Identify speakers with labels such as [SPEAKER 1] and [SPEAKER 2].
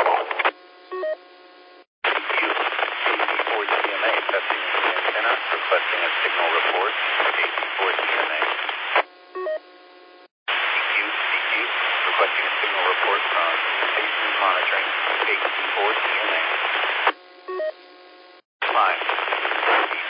[SPEAKER 1] CC4CMA, testing the antenna, requesting a signal report. KC4CMA. CQ, requesting a signal report from station monitoring. KC4CMA. 5.